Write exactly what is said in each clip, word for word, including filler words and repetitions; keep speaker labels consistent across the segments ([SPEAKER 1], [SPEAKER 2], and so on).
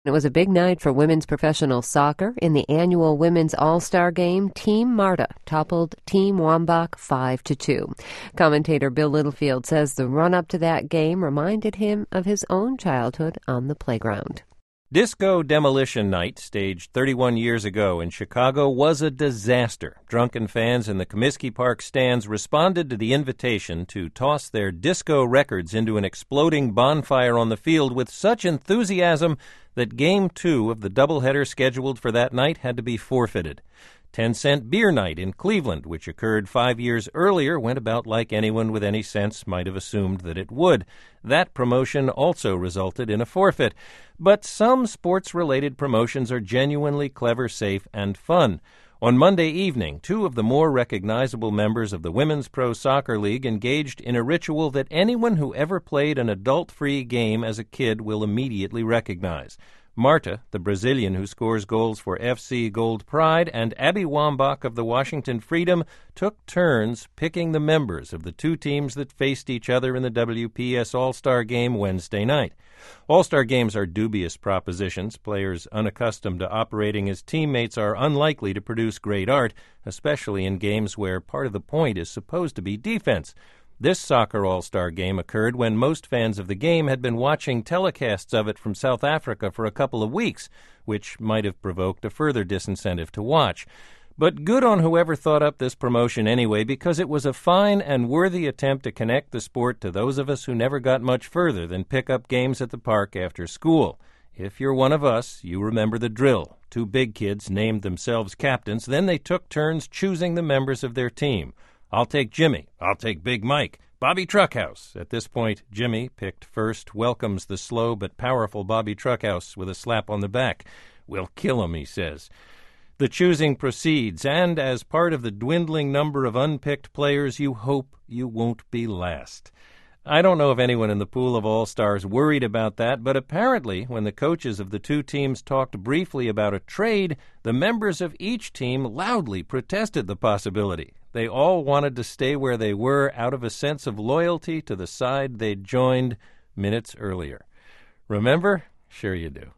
[SPEAKER 1] It was a big night for women's professional soccer. In the annual Women's All-Star Game, Team Marta toppled Team Wambach five to two. Commentator Bill Littlefield says the run-up to that game reminded him of his own childhood on the playground.
[SPEAKER 2] Disco Demolition Night, staged thirty-one years ago in Chicago, was a disaster. Drunken fans in the Comiskey Park stands responded to the invitation to toss their disco records into an exploding bonfire on the field with such enthusiasm that Game two of the doubleheader scheduled for that night had to be forfeited. Ten-cent beer night in Cleveland, which occurred five years earlier, went about like anyone with any sense might have assumed that it would. That promotion also resulted in a forfeit. But some sports-related promotions are genuinely clever, safe, and fun. On Monday evening, two of the more recognizable members of the Women's Pro Soccer League engaged in a ritual that anyone who ever played an adult-free game as a kid will immediately recognize. Marta, the Brazilian who scores goals for F C Gold Pride, and Abby Wambach of the Washington Freedom took turns picking the members of the two teams that faced each other in the W P S All-Star Game Wednesday night. All-Star Games are dubious propositions. Players unaccustomed to operating as teammates are unlikely to produce great art, especially in games where part of the point is supposed to be defense. This soccer All-Star Game occurred when most fans of the game had been watching telecasts of it from South Africa for a couple of weeks, which might have provoked a further disincentive to watch. But good on whoever thought up this promotion anyway, because it was a fine and worthy attempt to connect the sport to those of us who never got much further than pick up games at the park after school. If you're one of us, you remember the drill. Two big kids named themselves captains, then they took turns choosing the members of their team. I'll take Jimmy. I'll take Big Mike. Bobby Truckhouse. At this point, Jimmy, picked first, welcomes the slow but powerful Bobby Truckhouse with a slap on the back. We'll kill him, he says. The choosing proceeds, and as part of the dwindling number of unpicked players, you hope you won't be last. I don't know if anyone in the pool of all-stars worried about that, but apparently when the coaches of the two teams talked briefly about a trade, the members of each team loudly protested the possibility. They all wanted to stay where they were out of a sense of loyalty to the side they'd joined minutes earlier. Remember? Sure you do.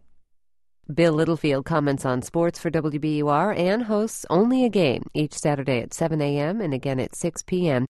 [SPEAKER 1] Bill Littlefield comments on sports for W B U R and hosts Only a Game each Saturday at seven a.m. and again at six p.m.